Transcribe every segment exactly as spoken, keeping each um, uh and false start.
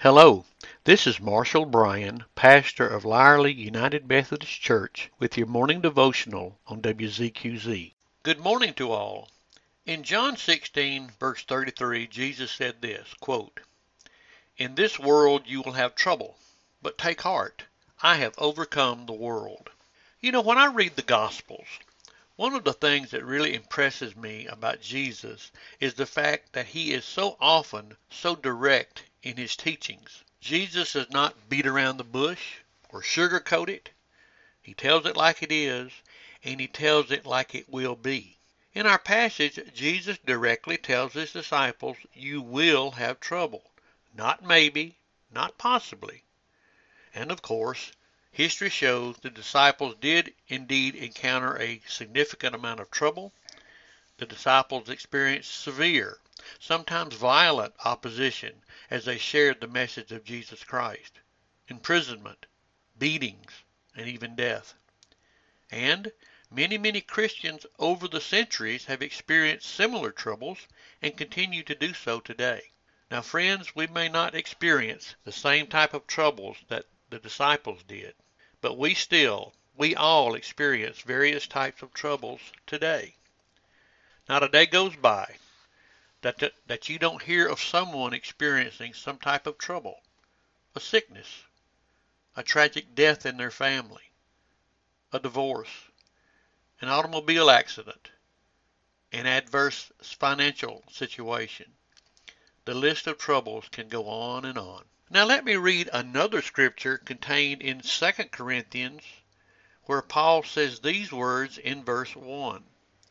Hello, this is Marshall Bryan, pastor of Lyerly United Methodist Church, with your morning devotional on W Z Q Z. Good morning to all. In John sixteen, verse thirty-three, Jesus said this, quote, "In this world you will have trouble, but take heart, I have overcome the world." You know, when I read the Gospels, one of the things that really impresses me about Jesus is the fact that he is so often so direct in his teachings. Jesus does not beat around the bush or sugarcoat it. He tells it like it is, and he tells it like it will be. In our passage, Jesus directly tells his disciples, you will have trouble. Not maybe, not possibly. And of course, history shows the disciples did indeed encounter a significant amount of trouble. The disciples experienced severe, sometimes violent opposition as they shared the message of Jesus Christ, imprisonment, beatings, and even death. And many, many Christians over the centuries have experienced similar troubles and continue to do so today. Now, friends, we may not experience the same type of troubles that the disciples did, but we still, we all experience various types of troubles today. Not a day goes by that, that, that you don't hear of someone experiencing some type of trouble, a sickness, a tragic death in their family, a divorce, an automobile accident, an adverse financial situation. The list of troubles can go on and on. Now let me read another scripture contained in Second Corinthians where Paul says these words in verse one.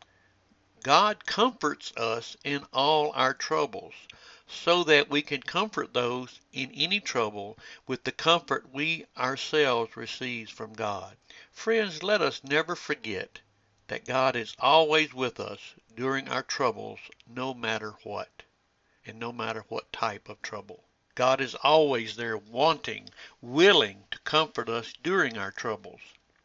God comforts us in all our troubles, so that we can comfort those in any trouble with the comfort we ourselves receive from God. Friends, let us never forget that God is always with us during our troubles, no matter what, and no matter what type of trouble. God is always there wanting, willing to comfort us during our troubles.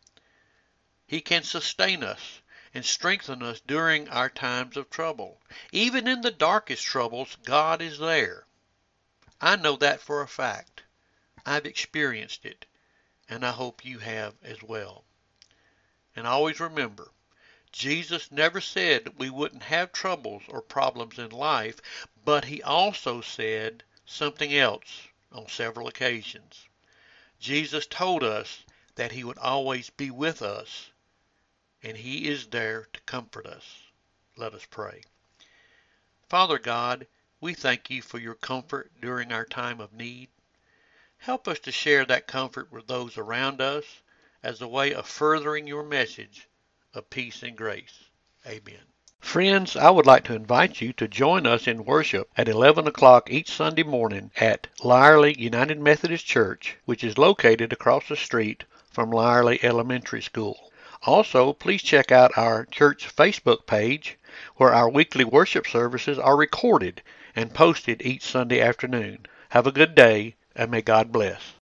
He can sustain us and strengthen us during our times of trouble. Even in the darkest troubles, God is there. I know that for a fact. I've experienced it, and I hope you have as well. And always remember, Jesus never said we wouldn't have troubles or problems in life, but he also said something else on several occasions. Jesus told us that he would always be with us, and he is there to comfort us. Let us pray. Father God, we thank you for your comfort during our time of need. Help us to share that comfort with those around us as a way of furthering your message of peace and grace. Amen. Friends, I would like to invite you to join us in worship at eleven o'clock each Sunday morning at Lyerly United Methodist Church, which is located across the street from Lyerly Elementary School. Also, please check out our church Facebook page where our weekly worship services are recorded and posted each Sunday afternoon. Have a good day, and may God bless.